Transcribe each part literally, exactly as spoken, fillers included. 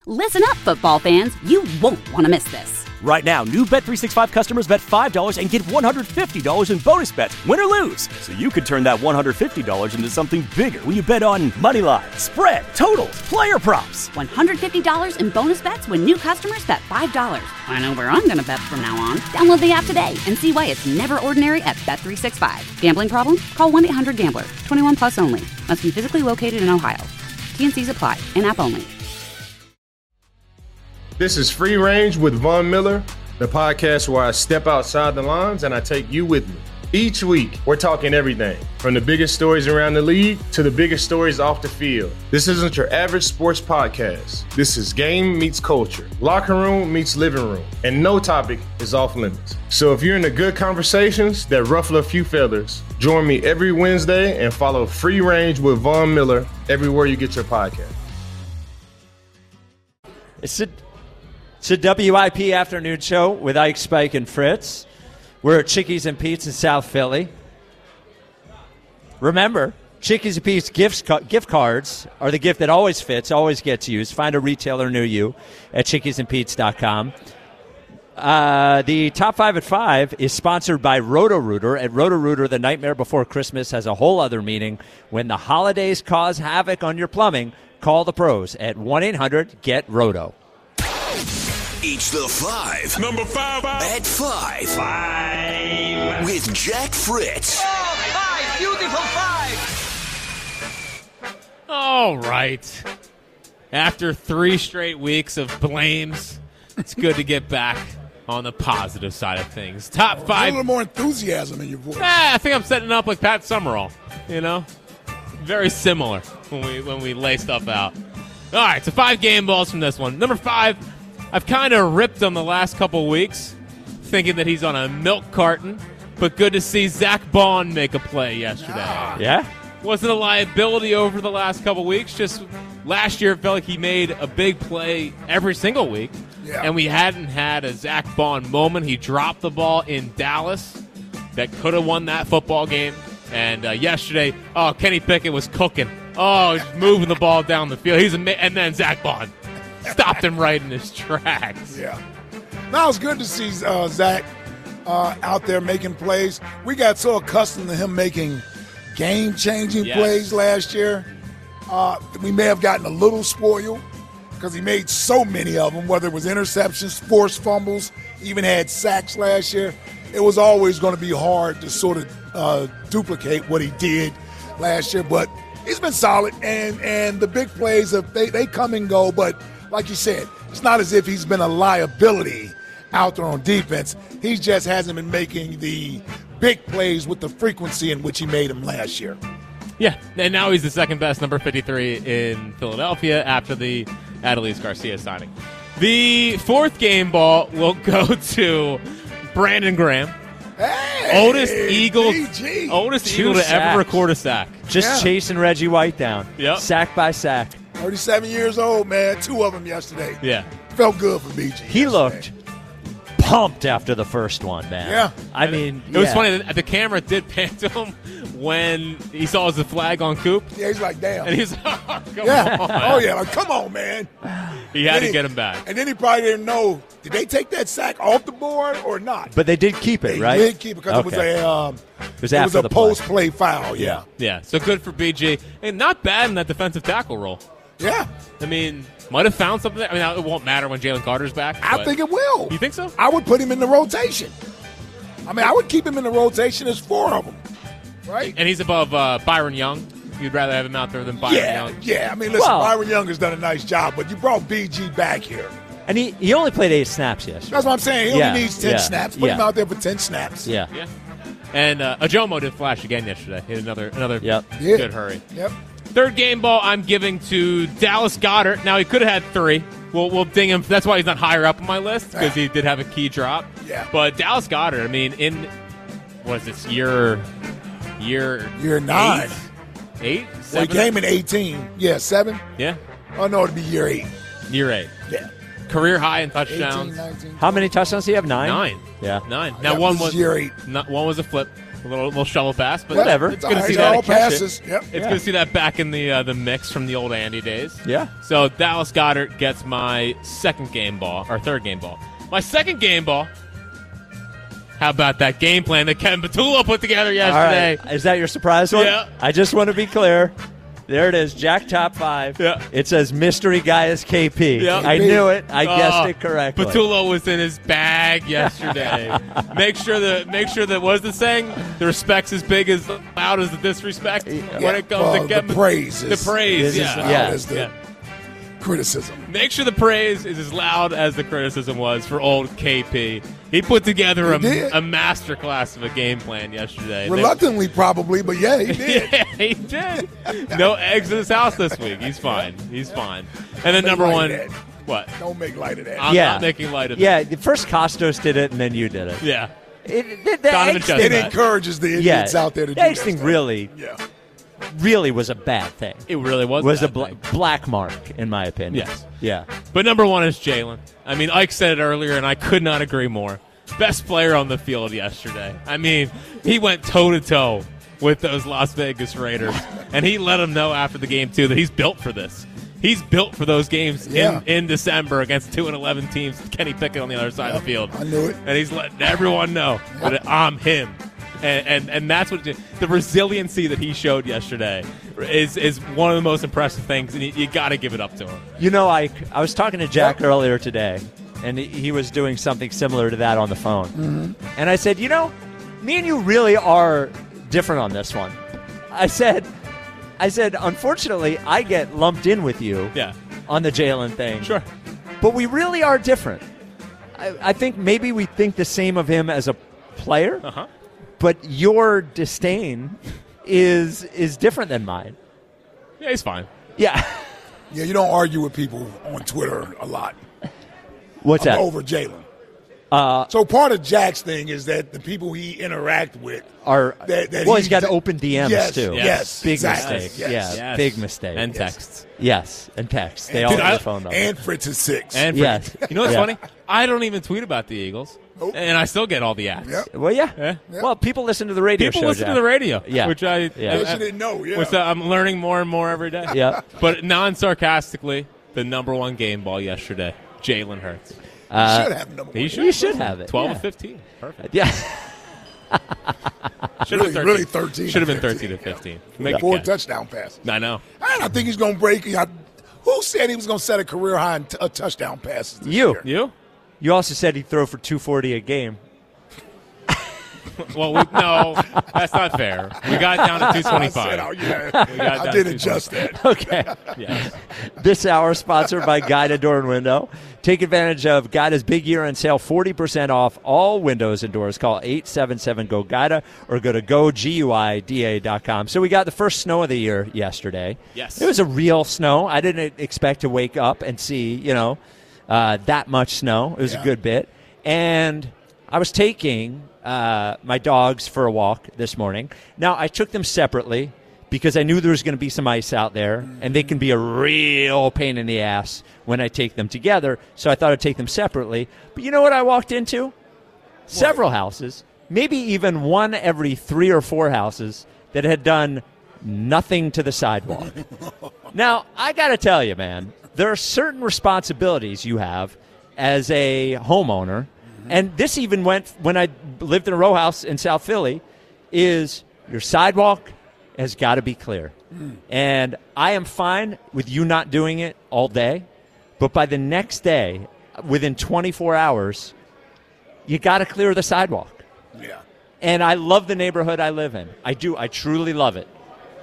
Listen up, football fans. You won't want to miss this. Right now, new Bet three sixty-five customers bet five dollars and get one hundred fifty dollars in bonus bets, win or lose. So you could turn that one hundred fifty dollars into something bigger when you bet on money line, spread, totals, player props. one hundred fifty dollars in bonus bets when new customers bet five dollars. I know where I'm going to bet from now on. Download the app today and see why it's never ordinary at Bet three sixty-five. Gambling problem? Call one eight hundred gambler. twenty-one plus only. Must be physically located in Ohio. T N Cs apply. In-app only. This is Free Range with Von Miller, the podcast where I step outside the lines and I take you with me. Each week, we're talking everything from the biggest stories around the league to the biggest stories off the field. This isn't your average sports podcast. This is game meets culture, locker room meets living room, and no topic is off limits. So if you're into good conversations that ruffle a few feathers, join me every Wednesday and follow Free Range with Von Miller everywhere you get your podcast. It's a, it's a W I P afternoon show with Ike, Spike, and Fritz. We're at Chickies and Pete's in South Philly. Remember, Chickies and Pete's gifts, gift cards are the gift that always fits, always gets used. Find a retailer near you at chickies and pete's dot com. Uh, the Top five at five is sponsored by Roto-Rooter. At Roto-Rooter, the nightmare before Christmas has a whole other meaning. When the holidays cause havoc on your plumbing, call the pros at one eight hundred get roto. It's the five. Number five. At five. Five. With Jack Fritz. Oh, five. Beautiful five. All right. After three straight weeks of blames, it's good to get back on the positive side of things. Top five. A little more enthusiasm in your voice. Ah, I think I'm setting up like Pat Summerall. You know? Very similar when we when we lay stuff out. All right, so five game balls from this one. Number five, I've kind of ripped him the last couple weeks, thinking that he's on a milk carton, but good to see Zach Bond make a play yesterday. Yeah? Wasn't a liability over the last couple weeks, just last year it felt like he made a big play every single week, Yeah. and we hadn't had a Zach Bond moment. He dropped the ball in Dallas that could have won that football game, and uh, yesterday, oh, Kenny Pickett was cooking. Oh, just moving the ball down the field. He's ama- And then Zach Bond stopped him right in his tracks. Yeah. Now it's good to see uh, Zach uh, out there making plays. We got so accustomed to him making game-changing Yes. plays last year. Uh, we may have gotten a little spoiled because he made so many of them, whether it was interceptions, forced fumbles, even had sacks last year. It was always going to be hard to sort of uh, duplicate what he did last year, but he's been solid, and, and the big plays, they, they come and go, but like you said, it's not as if he's been a liability out there on defense. He just hasn't been making the big plays with the frequency in which he made them last year. Yeah, and now he's the second best number fifty-three in Philadelphia after the Adelise Garcia signing. The fourth game ball will go to Brandon Graham. Hey, Oldest Eagle, B G. oldest Two Eagle to sacks. ever record a sack. Just Yeah. chasing Reggie White down. Yep. Sack by sack. thirty-seven years old, man. Two of them yesterday. Yeah. Felt good for B G. He yesterday. looked pumped after the first one, man. Yeah. I mean, It was yeah. funny that the camera did pan to him when he saw the flag on Coop, Yeah, he's like, damn. and he's oh, come yeah. on. Oh, yeah. Like, come on, man. He had Then to he- get him back. And then he probably didn't know, did they take that sack off the board or not? But they did keep it, They right? did keep it because it was Okay. a um, It was it after was a the play. post-play foul. Yeah. Yeah, so good for B G. And not bad in that defensive tackle role. Yeah. I mean, might have found something there. I mean, it won't matter when Jalen Carter's back. I but- think it will. You think so? I would put him in the rotation. I mean, I would keep him in the rotation. There's four of them, right? And he's above uh, Byron Young. You'd rather have him out there than Byron yeah, Young. yeah. I mean, listen, Well- Byron Young has done a nice job, but you brought B G back here. And he, he only played eight snaps yesterday. That's what I'm saying. He Yeah, only needs ten yeah, snaps. Put him yeah. out there for ten snaps. Yeah. Yeah. And uh, Ajomo did flash again yesterday. He had another another Yep. Yeah. good hurry. Yep. Third game ball I'm giving to Dallas Goedert. Now, he could have had three. We'll, we'll ding him. That's why he's not higher up on my list, because he did have a key drop. Yeah. But Dallas Goedert, I mean, in, what is this, year, year Year nine. Eight? Eight? Well, he Seven? came in eighteen. Yeah, seven. Yeah. Oh, no, it'd be year eight. Year eight. Yeah. Career high in eighteen, touchdowns. nineteen. How many touchdowns do you have? Nine? Nine. Yeah. Nine. Now, That one was was year eight. not, one was a flip. A little, little shovel pass, but Whatever. It's It's good to all see right, that. all passes. Yep. It's good to see that back in the uh, the mix from the old Andy days. Yeah. So Dallas Goedert gets my second game ball, or third game ball. My second game ball. How about that game plan that Kevin Patullo put together yesterday? All right. Is that your surprise one? Yeah. I just want to be clear. There it is, Jack Top Five. Yeah. It says Mystery Guy is K P. Yeah. I knew it. I guessed Uh, it correctly. Patullo was in his bag yesterday. make sure that make sure that what was the saying? The respect's as big as loud as the disrespect when it comes Well, to Kevin. the praise is the praise, is- yeah. loud Yeah. as the Yeah. criticism. Make sure the praise is as loud as the criticism was for old K P. He put together He a, did. a master class of a game plan yesterday. Reluctantly, probably, but yeah, he did. Yeah, he did. No eggs in his house this week. He's fine. He's fine. And then Make number light one, of that. what? Don't make light of that. I'm yeah. not making light of Yeah, it. the first Costos did it, and then you did it. Yeah. It, it, the Donovan eggs Chestnut. It thing, encourages the yeah, idiots out there to the do eggs that thing stuff. really, Yeah. really was a bad thing. It really was. was a bad bla- thing. black mark, in my opinion. Yes. Yeah. But number one is Jalen. I mean, Ike said it earlier, and I could not agree more. Best player on the field yesterday. I mean, he went toe-to-toe with those Las Vegas Raiders, and he let them know after the game, too, that he's built for this. He's built for those games Yeah. in, in December against two and eleven teams with Kenny Pickett on the other side of the field. I knew it. And he's letting everyone know that I'm him. And, and and that's what the resiliency that he showed yesterday is is one of the most impressive things, and you, you got to give it up to him. You know, I, I was talking to Jack earlier today, and he, he was doing something similar to that on the phone. Mm-hmm. And I said, you know, me and you really are different on this one. I said, I said, unfortunately, I get lumped in with you Yeah, on the Jalen thing. sure. But we really are different. I, I think maybe we think the same of him as a player, Uh huh. but your disdain is is different than mine. Yeah, he's fine. Yeah. Yeah, you don't argue with people on Twitter a lot What's that? over Jalen. Uh, So part of Jack's thing is that the people he interact with Are that, that well, he- he's got open D Ms yes, too. Yes, Big exactly. mistake. Yes. Yeah, Yes. big mistake. And Yes. texts. Yes, and text. They And- all Dude, have I- the phone number. And Fritz is six. And Yes. you know what's Yeah. funny? I don't even tweet about the Eagles, Nope. and I still get all the ads. Yep. well, yeah. Yeah. Well, people listen to the radio People show. listen Jack. to the radio, Yeah. which I, Yeah. I- Which you didn't know, yeah. which I'm learning more and more every day. Yeah. But non-sarcastically, the number one game ball yesterday, Jalen Hurts. Uh, should have number He one. should. You should have it. twelve yeah. of fifteen. Perfect. Yeah. Should Really- have been really thirteen. thirteen Should have been to thirteen to fifteen, fifteen. Make Four it count. touchdown passes. I know. And I think he's going to break. I, who said he was going to set a career high in t- uh, touchdown passes this You. year? You? You also said he'd throw for two forty a game. Well, we, no, that's not fair. We got down to two I said, twenty-five. oh, yeah. got I down did to adjust that. Okay. Yes. This hour sponsored by Guida Door and Window. Take advantage of Guida's big year-end sale, forty percent off all windows and doors. Call eight seven seven, G O, Guida or go to go guida dot com. So we got the first snow of the year yesterday. Yes. It was a real snow. I didn't expect to wake up and see, you know, uh, that much snow. It was Yeah. a good bit. And I was taking uh, my dogs for a walk this morning. Now, I took them separately because I knew there was going to be some ice out there, and they can be a real pain in the ass when I take them together. So I thought I'd take them separately. But you know what I walked into? Several houses, maybe even one every three or four houses that had done nothing to the sidewalk. Now, I got to tell you, man, there are certain responsibilities you have as a homeowner, and this even went when I lived in a row house in South Philly, is your sidewalk has got to be clear. And I am fine with you not doing it all day, but by the next day, within twenty-four hours, you got to clear the sidewalk. Yeah. And I love the neighborhood I live in. I do. I truly love it.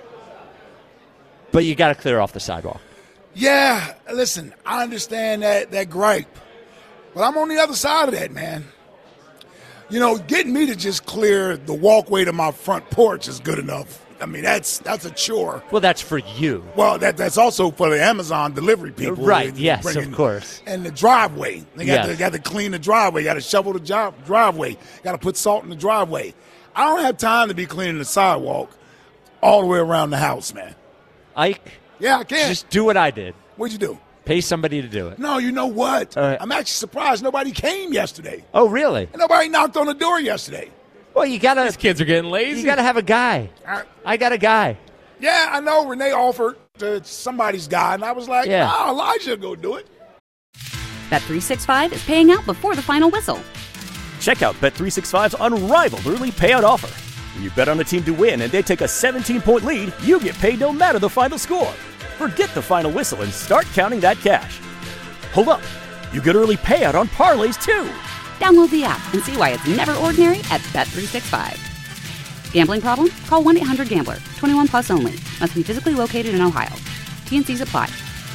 But you got to clear off the sidewalk. Yeah, listen, I understand that that gripe, but I'm on the other side of that, man. You know, getting me to just clear the walkway to my front porch is good enough. I mean, that's that's a chore. Well, that's for you. Well, that that's also for the Amazon delivery people. Right, And yes, bringing- of course. And the driveway. They got, Yes. to, got to clean the driveway. Got to shovel the job, driveway. Got to put salt in the driveway. I don't have time to be cleaning the sidewalk all the way around the house, man. Ike, Yeah, I can. just do what I did. What'd you do? Pay somebody to do it. No, you know what? All right. I'm actually surprised nobody came yesterday. Oh, really? And nobody knocked on the door yesterday. Well, you gotta. These kids are getting lazy. You gotta have a guy. I, I got a guy. yeah, I know. Renee offered to somebody's guy, and I was like, Yeah. oh, Elijah, go do it. Bet three sixty-five is paying out before the final whistle. Check out Bet three sixty-five's unrivaled early payout offer. When you bet on a team to win and they take a seventeen-point lead, you get paid no matter the final score. Forget the final whistle and start counting that cash. Hold up. You get early payout on parlays, too. Download the app and see why it's never ordinary at Bet three sixty-five. Gambling problem? Call one eight hundred gambler. twenty-one plus only. Must be physically located in Ohio. T N Cs apply.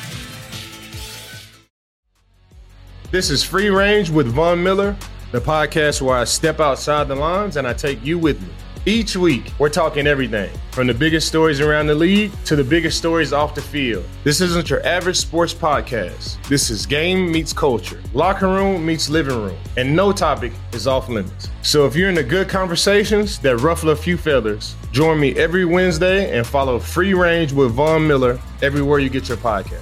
This is Free Range with Von Miller, the podcast where I step outside the lines and I take you with me. Each week, we're talking everything from the biggest stories around the league to the biggest stories off the field. This isn't your average sports podcast. This is game meets culture, locker room meets living room, and no topic is off limits. So if you're into good conversations that ruffle a few feathers, join me every Wednesday and follow Free Range with Von Miller everywhere you get your podcast.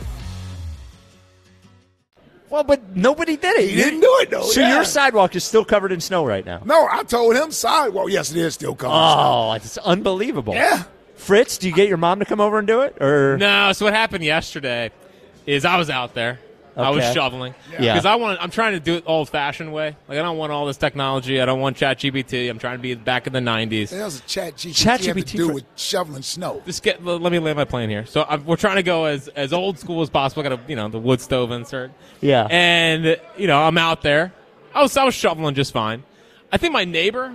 Well, but nobody did it. He didn't do it, though. So yeah. your sidewalk is still covered in snow right now. No, I told him sidewalk. Yes, it is still coming. Oh, it's unbelievable. Yeah. Fritz, do you get your mom to come over and do it? Or No, so what happened yesterday is I was out there. I was Okay. shoveling. Yeah. Because I want I'm trying to do it old-fashioned way. Like, I don't want all this technology. I don't want ChatGPT. I'm trying to be back in the nineties. What the hell's a chat G P T Chat have to G P T do for- with shoveling snow? Just get. Let me land my plane here. So I'm, we're trying to go as, as old school as possible. Got a you know the wood stove insert. Yeah. And you know I'm out there. I was I was shoveling just fine. I think my neighbor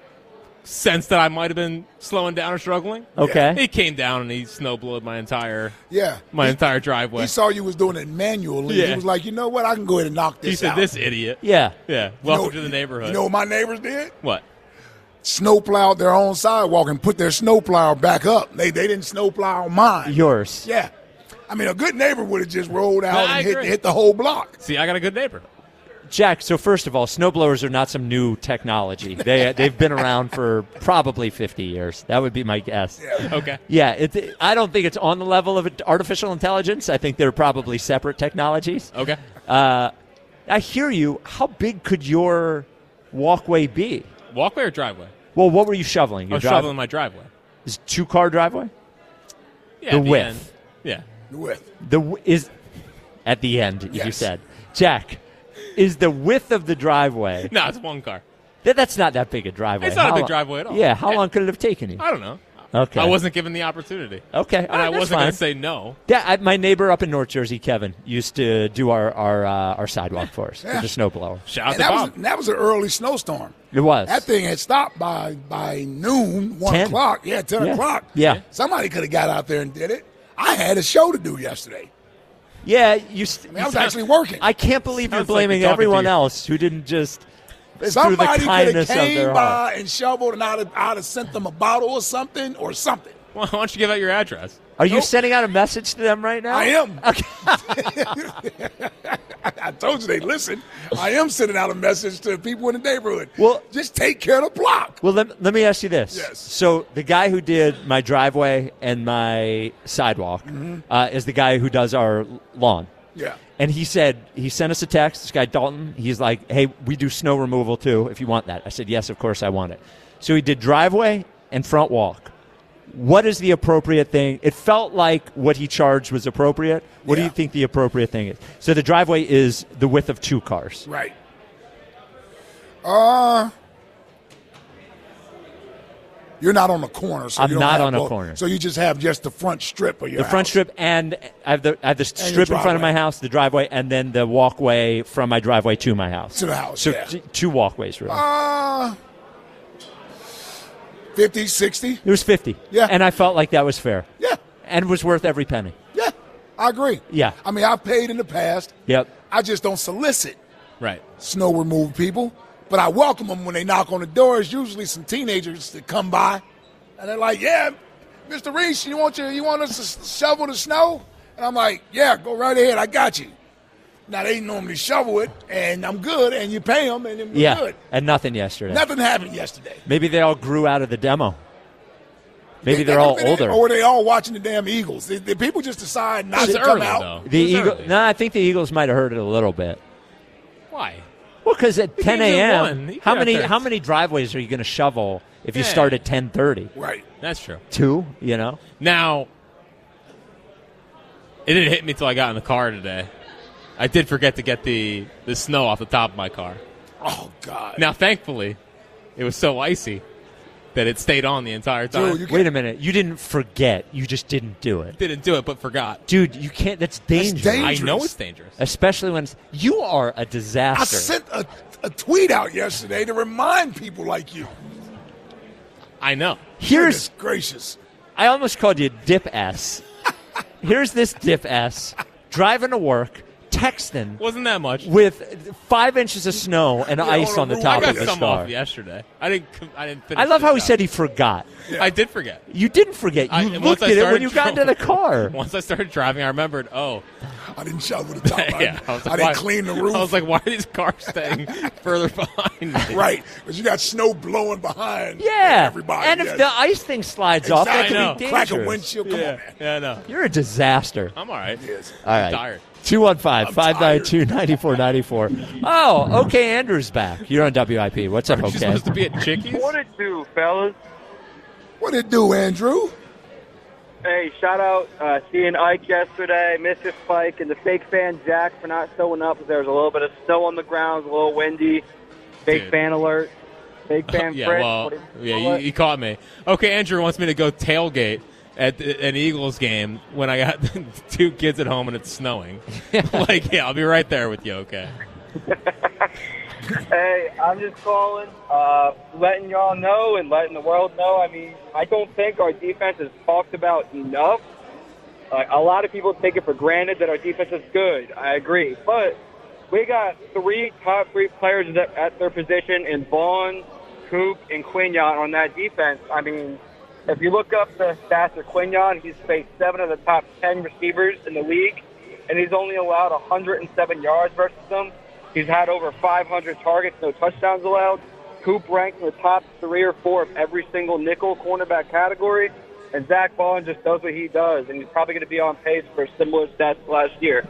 sensed that I might have been slowing down or struggling. Okay. He came down and he snow blowed my entire Yeah. my He- entire driveway. He saw you was doing it manually. Yeah. He was like, you know what? I can go ahead and knock this He said, out. "This idiot." Yeah. Yeah. You Welcome know- to the neighborhood. You know what my neighbors did? What? Snow plowed their own sidewalk and put their snow plow back up. They they didn't snow plow mine. Yours. Yeah. I mean, a good neighbor would have just rolled out No, I and hit, agree. hit the whole block. See, I got a good neighbor. Jack, so first of all, snowblowers are not some new technology. They, they've been around for probably fifty years. That would be my guess. Okay. Yeah, it, I don't think it's on the level of artificial intelligence. I think they're probably separate technologies. Okay. Uh, I hear you. How big could your walkway be? Walkway or driveway? Well, what were you shoveling? I Your was drive- shoveling my driveway. Is it two-car driveway? Yeah, The at width. end. Yeah. The width. The w- is at the end, as you Yes. said. Jack, is the width of the driveway? No, it's one car. That, that's not that big a driveway. It's not a How big lo- driveway at all. Yeah, how Yeah. long could it have taken you? I don't know. Okay. I wasn't given the opportunity. Okay, And all right, I that's wasn't going fine. to say no. Yeah, I, my neighbor up in North Jersey, Kevin, used to do our our, uh, our sidewalk for us Yeah. with a snowblower. Shout out And to that was, Bob. that was an early snowstorm. It was. That thing had stopped by by noon, one ten. o'clock. Yeah, ten Yeah. o'clock. Yeah. Somebody could have got out there and did it. I had a show to do yesterday. Yeah, you. St- I mean, I was actually working. I can't believe you're Sounds like blaming you're talking everyone to you. else who didn't just through the Somebody could have kindness of came their by heart. and shoveled, and I'd have, I'd have sent them a bottle or something or something. Well, why don't you give out your address? Are you Nope. sending out a message to them right now? I am. Okay. I told you they listen. I am sending out a message to people in the neighborhood. Well- just take care of the block. Well, let, let me ask you this. Yes. So the guy who did my driveway and my sidewalk Mm-hmm. uh, is the guy who does our lawn. Yeah. And he said, he sent us a text, this guy Dalton. He's like, hey, we do snow removal too, if you want that. I said, yes, of course I want it. So he did driveway and front walk. What is the appropriate thing? It felt like what he charged was appropriate. What do Yeah. you think the appropriate thing is? So the driveway is the width of two cars. Right. Uh, you're not on the corner, so I'm you don't not have on a both. corner. So you just have just the front strip of your The front house. strip, and I have the, I have the your strip in front of my driveway. house, the driveway, and then the walkway from my driveway to my house. To the house, So yeah. t- two walkways, really. Uh, fifty, sixty. It was fifty. Yeah. And I felt like that was fair. Yeah, And was worth every penny. yeah, I agree. Yeah. I mean, I've paid in the past. Yep. I just don't solicit Right. snow removal people, but I welcome them when they knock on the door. It's usually some teenagers that come by, and they're like, "Yeah, Mister Reese, you want you you want us to shovel the snow?" And I'm like, "Yeah, go right ahead. I got you." Now they normally shovel it, and I'm good, and you pay them, and we're Yeah. good. And nothing yesterday. Nothing happened yesterday. Maybe they all grew out of the demo. Maybe They- they're they all could've been- older. or they all watching the damn Eagles. The, the people just decide not It's to come early, out. though. The It was Eagle. early. No, I think the Eagles might have heard it a little bit. Why? Well, because at ten game's at a.m., one. You how got many there. how many driveways are you going to shovel if you Yeah. start at ten thirty? Right. That's true. Two, you know? Now, it didn't hit me till I got in the car today. I did forget to get the, the snow off the top of my car. Oh, God. Now, thankfully, it was so icy that it stayed on the entire time. Dude, you Wait a minute. You didn't forget. You just didn't do it. Didn't do it, but forgot. Dude, you can't. That's dangerous. dangerous. I know it's dangerous. Especially when it's, you are a disaster. I sent a, a tweet out yesterday to remind people like you. I know. Here's, Goodness gracious. I almost called you Dip S. Here's this Dip S driving to work, texting Wasn't that much. with five inches of snow and Yeah, ice on a on the roof. top I got of his some car. off yesterday. I didn't. com- I didn't finish. I love the how he job. said he forgot. I did forget. You didn't forget. You I, and once looked I at it started when you got into driving- the car. Once I started driving, I remembered. Oh, I didn't shovel the top. yeah. I, I, was I like, didn't why- clean the roof. I was like, why are these cars staying further behind me? right. Because you got snow blowing behind Yeah. everybody. And if yes. the ice thing slides off, that Exactly. I know. could be Crack a dangerous. windshield. Come Yeah, on, man. yeah, I know. You're a disaster. I'm all right. Yes. All right. I'm tired. two one five, five nine two, nine four nine four. Oh, okay, Andrew's back. You're on W I P. What's up, Aren't you okay? supposed to be at Chickies? What it do, fellas? What it do, Andrew? Hey, shout out uh, seeing Ike yesterday, Mister Spike, and the fake fan Jack for not showing up. There was a little bit of snow on the ground, it was a little windy. Fake Dude. fan alert. Fake fan yeah, Fritz. well, What do you yeah, call you, it? you caught me. Okay, Andrew wants me to go tailgate at the, an Eagles game when I got two kids at home and it's snowing. Like, yeah, I'll be right there with you, okay? Hey, I'm just calling, uh, letting y'all know and letting the world know. I mean, I don't think our defense is talked about enough. Uh, a lot of people take it for granted that our defense is good. I agree. But we got three top three players that, at their position in Vaughn, Coop, and Quignon on that defense. I mean, if you look up the stats of Quignon, he's faced seven of the top ten receivers in the league, and he's only allowed one hundred seven yards versus them. He's had over five hundred targets, no touchdowns allowed. Coop ranks in the top three or four of every single nickel cornerback category. And Zach Vaughn just does what he does, and he's probably going to be on pace for similar stats to last year.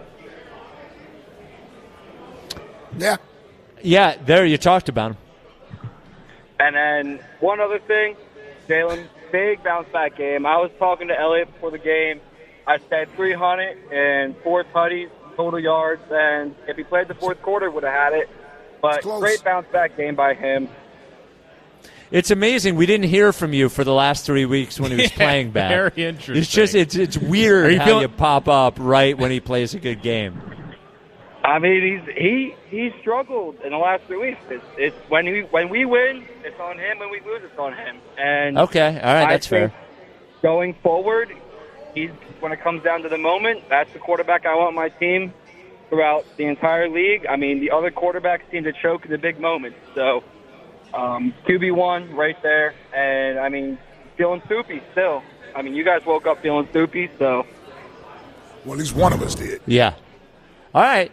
Yeah. Yeah, there you talked about him. And then one other thing, Jalen, big bounce back game. I was talking to Elliott before the game. I said three hundred and four tutties, total yards, and if he played the fourth quarter, would have had it. But close. great bounce back game by him. It's amazing. We didn't hear from you for the last three weeks when he was Yeah, playing back. very interesting. It's just it's it's weird Are you how feeling- you pop up right when he plays a good game. I mean, he's he he struggled in the last three weeks. It's, it's when we when we win, it's on him. When we lose, it's on him. And Okay, all right, I that's fair. think going forward, he's when it comes down to the moment, that's the quarterback I want on my team throughout the entire league. I mean, the other quarterbacks seem to choke in the big moments. So um, Q B one right there, and I mean, feeling soupy still. I mean, you guys woke up feeling soupy, so Well, at least one of us did. Yeah. All right.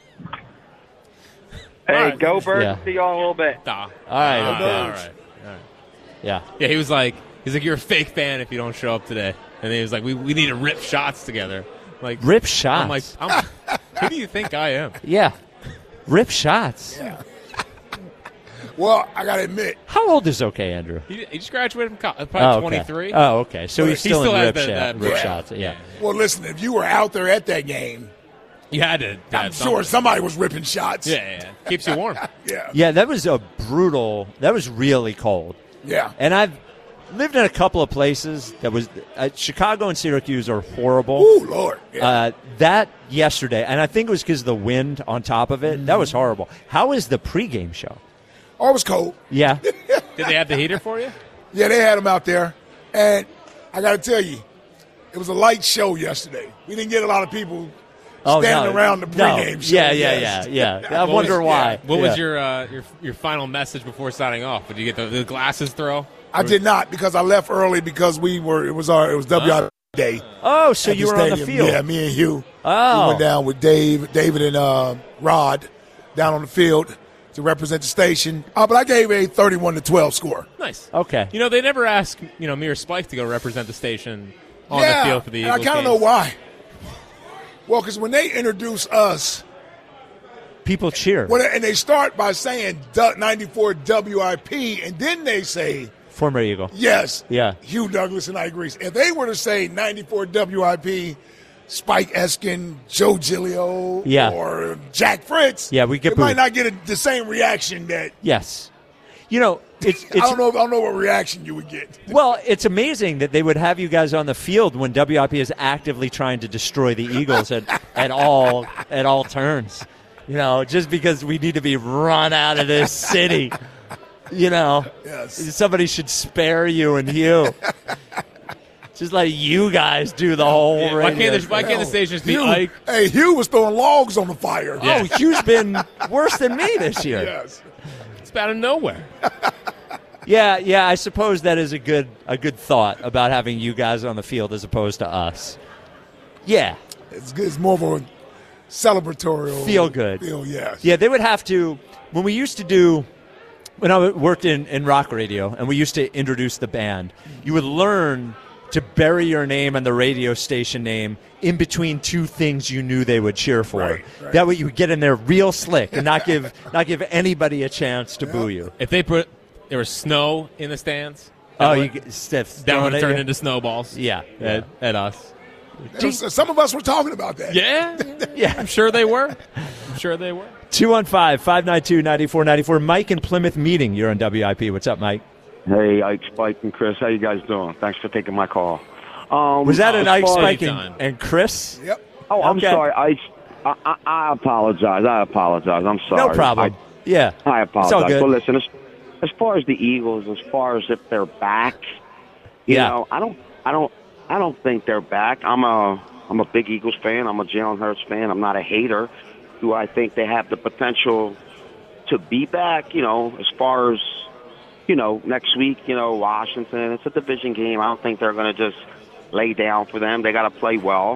hey, right. go Birds! Yeah. See y'all in a little bit. Ah, All right, ah, okay. all right. All right. Yeah. Yeah, he was like, he's like, you're a fake fan if you don't show up today. And then he was like, we, we need to rip shots together. Like Rip shots. I'm like, I'm, who do you think I am? Yeah. Rip shots. Well, I got to admit, How old is okay, Andrew? He, he just graduated from college, Oh, probably okay. twenty-three. Oh, okay. So But he's he still, still in has rip, the- shot, that- rip yeah. shots. Yeah. well, listen, if you were out there at that game, You had to. I'm had sure something. somebody was ripping shots. Yeah, yeah, yeah. Keeps you warm. Yeah. Yeah, that was a brutal. That was really cold. Yeah. And I've lived in a couple of places that was uh, Chicago and Syracuse are horrible. Ooh, Lord. Yeah. Uh, that yesterday, and I think it was because of the wind on top of it. That was horrible. How is the pregame show? oh, it was cold. Yeah. Did they have the heater for you? Yeah, they had them out there. And I got to tell you, it was a light show yesterday. We didn't get a lot of people Oh, standing no. around the No. pregame show. Yeah, yeah, yes. yeah, yeah. I What wonder was- why. What Yeah. was your, uh, your your final message before signing off? Did you get the, the glasses throw? I did not because I left early because we were. It was our. It was W I P Day. Oh, so at you the were on the stadium. field. Yeah, me and Hugh. Oh. We went down with Dave, David, and uh, Rod down on the field to represent the station. Uh, but I gave a thirty-one to twelve score. Nice. Okay. You know, they never ask, you know, me or Spike to go represent the station on yeah, the field for the and Eagles I kind of know games. why. Well, because when they introduced us people cheer. Well, and they start by saying ninety-four W I P, and then they say former Eagle. Yes. Yeah. Hugh Douglas and Ike Reese. If they were to say ninety-four W I P, Spike Eskin, Joe Giglio, yeah. or Jack Fritz, yeah, we get it might not get a, the same reaction that. Yes. You know, it's, it's I don't know. I don't know what reaction you would get. Well, it's amazing that they would have you guys on the field when W I P is actively trying to destroy the Eagles at, at all at all turns. You know, just because we need to be run out of this city. You know, yes. Somebody should spare you and Hugh. Just let you guys do the whole yeah, radio. Why can't the, why can't the station just be Hugh, Ike? Hey, Hugh was throwing logs on the fire. Yeah. Oh, Hugh's been worse than me this year. Yes. It's out of nowhere. yeah, yeah, I suppose that is a good a good thought about having you guys on the field as opposed to us. Yeah. It's good. It's more of a celebratory. Feel good. Feel, yes. Yeah, they would have to, when we used to do, when I worked in, in rock radio and we used to introduce the band, you would learn to bury your name and the radio station name in between two things you knew they would cheer for. Right, right. That way you would get in there real slick and not give not give anybody a chance to yeah. boo you. If they put there was snow in the stands, oh, would, you get stiff. That would turn you. into snowballs. Yeah, at, yeah. at us. Was, some of us were talking about that. Yeah, yeah. I'm sure they were. I'm sure they were. two one five, five nine two, nine four nine four. Mike in Plymouth Meeting. You're on W I P. What's up, Mike? Hey, Ike, Spike, and Chris. How you guys doing? Thanks for taking my call. Um, Was that an Ike, far, Spike, and, and Chris? Yep. Oh, I'm okay. sorry. I, I, I apologize. I apologize. I'm sorry. No problem. I, yeah. I apologize. It's all good. But listen, as, as far as the Eagles, as far as if they're back, you yeah. know, I don't, I don't, I don't think they're back. I'm a, I'm a big Eagles fan. I'm a Jalen Hurts fan. I'm not a hater. Do I think they have the potential to be back? You know, as far as, you know, next week, you know, Washington, it's a division game. I don't think they're going to just lay down for them. They got to play well.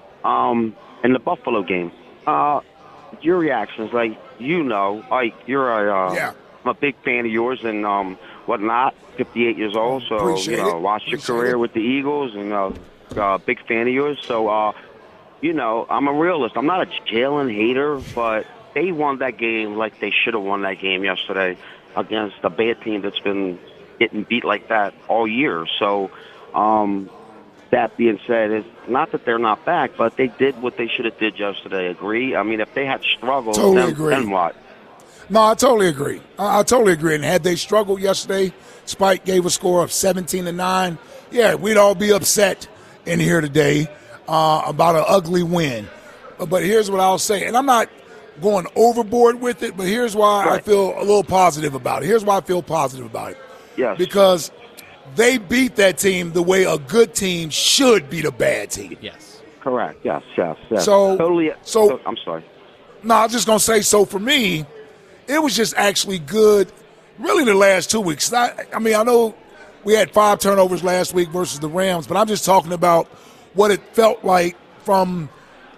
Um, and the Buffalo game, uh, your reactions, like, you know, like, you're a, uh, yeah. I'm a big fan of yours and um, whatnot, fifty-eight years old, so, Appreciate you know, it. watched your Appreciate career it. with the Eagles and uh, uh, big fan of yours. So, uh, you know, I'm a realist. I'm not a Jalen hater, but they won that game like they should have won that game yesterday against a bad team that's been getting beat like that all year. So, um, that being said, it's not that they're not back, but they did what they should have did yesterday. Agree? I mean, if they had struggled, Totally then, agree. then what? No, I totally agree. I, I totally agree. And had they struggled yesterday, Spike gave a score of seventeen to nine. Yeah, we'd all be upset in here today uh, about an ugly win. But here's what I'll say, and I'm not going overboard with it, but here's why Right. I feel a little positive about it. Here's why I feel positive about it. Yes. Because they beat that team the way a good team should beat a bad team. Yes. Correct. Yes, yes, yes. So- totally. so- I'm sorry. No, I'm just going to say, so for me, it was just actually good, really the last two weeks. I, I mean, I know we had five turnovers last week versus the Rams, but I'm just talking about what it felt like from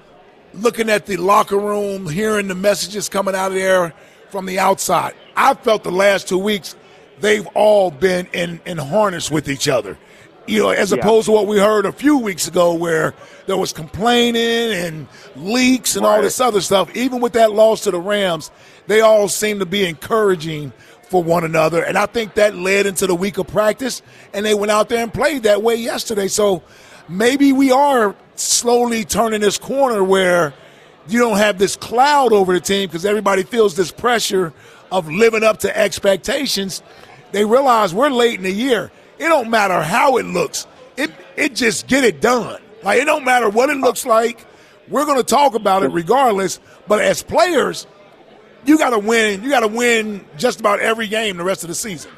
looking at the locker room, hearing the messages coming out of there from the outside. I felt the last two weeks they've all been in, in harness with each other. You know, as Yeah. opposed to what we heard a few weeks ago where there was complaining and leaks and all Right. this other stuff. Even with that loss to the Rams, they all seem to be encouraging for one another. And I think that led into the week of practice, and they went out there and played that way yesterday. So maybe we are slowly turning this corner where you don't have this cloud over the team because everybody feels this pressure of living up to expectations. They realize we're late in the year. It don't matter how it looks. It it just get it done. Like, it don't matter what it looks like. We're going to talk about it regardless. But as players, you got to win. You got to win just about every game the rest of the season.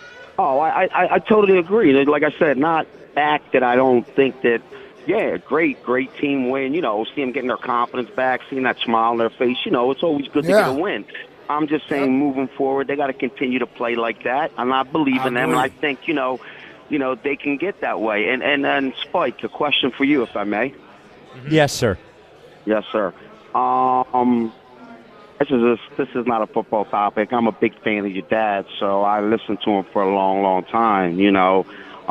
Oh, I, I, I totally agree. Like I said, not back that I don't think that, yeah, great, great team win. You know, see them getting their confidence back, seeing that smile on their face. You know, it's always good to Yeah. get a win. I'm just saying, moving forward, they got to continue to play like that. I'm not believing them, and I think, you know, you know, they can get that way. And and then Spike, a question for you, if I may. Yes, sir. Yes, sir. Um, this is a, this is not a football topic. I'm a big fan of your dad, so I listened to him for a long, long time. You know,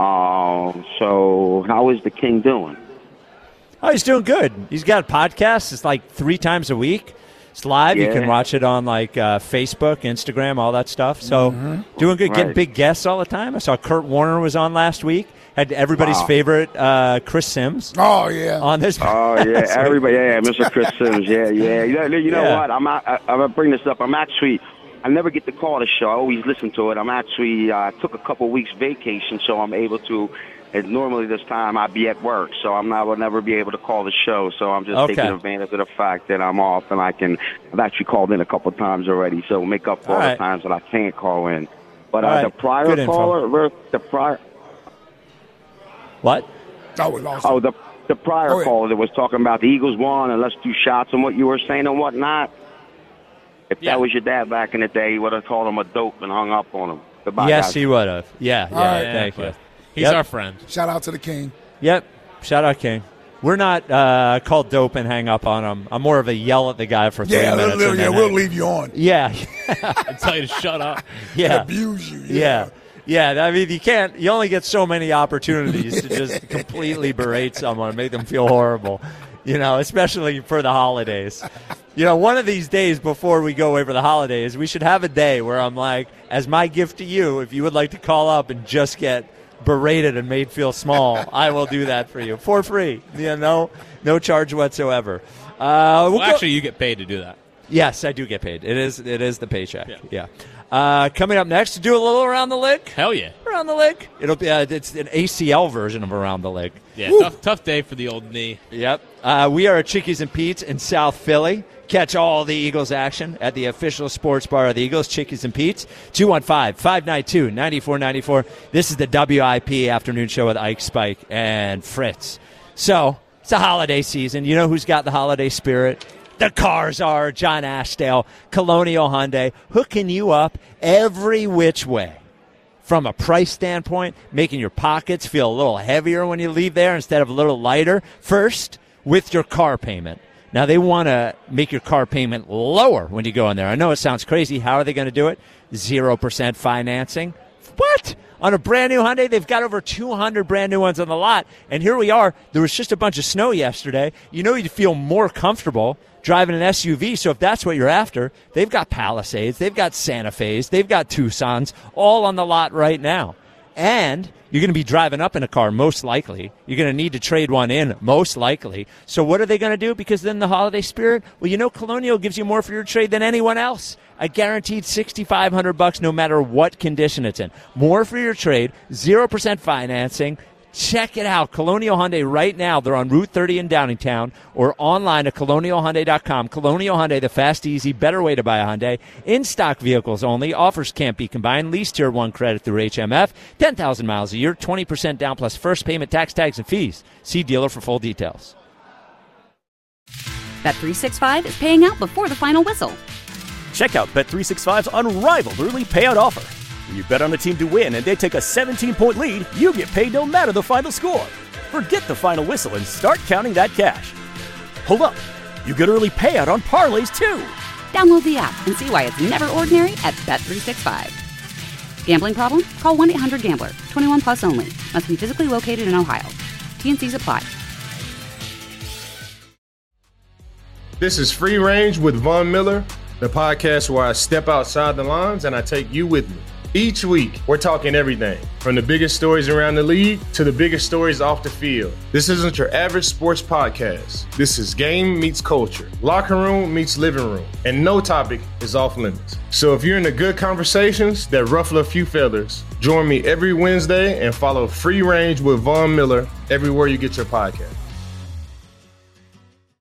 um, so how is the King doing? Oh, he's doing good. He's got podcasts. It's like three times a week. It's live. Yeah. You can watch it on like uh, Facebook, Instagram, all that stuff. So Mhm. doing good, getting Right. big guests all the time. I saw Kurt Warner was on last week. Had everybody's Wow. favorite uh, Chris Sims. Oh yeah. On this. Oh yeah, everybody, yeah, Mister Chris Sims, yeah, yeah. You know, you know Yeah. what? I'm not, I, I'm gonna bring this up. I'm actually, I never get to call the show. I always listen to it. I'm actually uh, took a couple weeks vacation, so I'm able to. And normally this time I'd be at work, so I'm not, I will never be able to call the show. So I'm just Okay. taking advantage of the fact that I'm off and I can. I've actually called in a couple times already, so make up for all, All the right. times that I can't call in. But All uh, right. the prior Good info. caller, the prior. What? Oh, we lost him. Oh, the the prior Go ahead. caller that was talking about the Eagles won and let's do shots and what you were saying and whatnot. If Yeah. that was your dad back in the day, you would have called him a dope and hung up on him. Goodbye, Yes, guys. he would have. Yeah, yeah. All right. Thank you. He's Yep. our friend. Shout out to the king. Yep. Shout out, King. We're not uh, called dope and hang up on him. I'm more of a yell at the guy for three Yeah, minutes. we'll, and yeah, then we'll hang- leave you on. Yeah, And tell you to shut up. yeah, Abuse you. yeah, yeah. I mean, you can't. You only get so many opportunities to just completely berate someone and make them feel horrible. You know, especially for the holidays. You know, one of these days before we go away for the holidays, we should have a day where I'm like, as my gift to you, if you would like to call up and just get berated and made feel small, I will do that for you for free. You know, no charge whatsoever. Uh, we'll Well, go- actually, you get paid to do that. yes, I do get paid. It is it is the paycheck. Yeah. yeah. Uh, coming up next, to do a little around the leg. Hell yeah. Around the leg. It'll be uh, it's an A C L version of around the leg. Yeah, Woo. tough, tough day for the old knee. Yep. Uh, we are at Chickies and Pete's in South Philly. Catch all the Eagles action at the official sports bar of the Eagles, Chickies and Pete's, two one five, five nine two, nine four nine four. This is the W I P afternoon show with Ike, Spike, and Fritz. So, it's a holiday season. You know who's got the holiday spirit? The cars are John Ashdale, Colonial Hyundai, hooking you up every which way. From a price standpoint, making your pockets feel a little heavier when you leave there instead of a little lighter. First, with your car payment. Now, they want to make your car payment lower when you go in there. I know it sounds crazy. How are they going to do it? zero percent financing. What? On a brand new Hyundai, they've got over two hundred brand new ones on the lot. And here we are. There was just a bunch of snow yesterday. You know you'd feel more comfortable driving an S U V. So if that's what you're after, they've got Palisades, they've got Santa Fe's, they've got Tucson's, all on the lot right now. And you're going to be driving up in a car, most likely. You're going to need to trade one in, most likely. So what are they going to do? Because then the holiday spirit, well, you know Colonial gives you more for your trade than anyone else. A guaranteed sixty-five hundred bucks no matter what condition it's in. More for your trade, zero percent financing. Check it out. Colonial Hyundai right now. They're on Route thirty in Downingtown or online at colonial hyundai dot com. Colonial Hyundai, the fast, easy, better way to buy a Hyundai. In-stock vehicles only. Offers can't be combined. Lease Tier one credit through H M F. ten thousand miles a year. twenty percent down plus first payment, tax, tags, and fees. See dealer for full details. Bet three sixty-five is paying out before the final whistle. Check out Bet three sixty-five's unrivaled early payout offer. When you bet on a team to win and they take a seventeen-point lead, you get paid no matter the final score. Forget the final whistle and start counting that cash. Hold up. You get early payout on parlays, too. Download the app and see why it's never ordinary at Bet three sixty-five. Gambling problem? Call one eight hundred gambler. twenty-one plus only. Must be physically located in Ohio. T N Cs apply. This is Free Range with Von Miller, the podcast where I step outside the lines and I take you with me. Each week, we're talking everything from the biggest stories around the league to the biggest stories off the field. This isn't your average sports podcast. This is game meets culture, locker room meets living room, and no topic is off limits. So if you're into good conversations that ruffle a few feathers, join me every Wednesday and follow Free Range with Von Miller everywhere you get your podcast.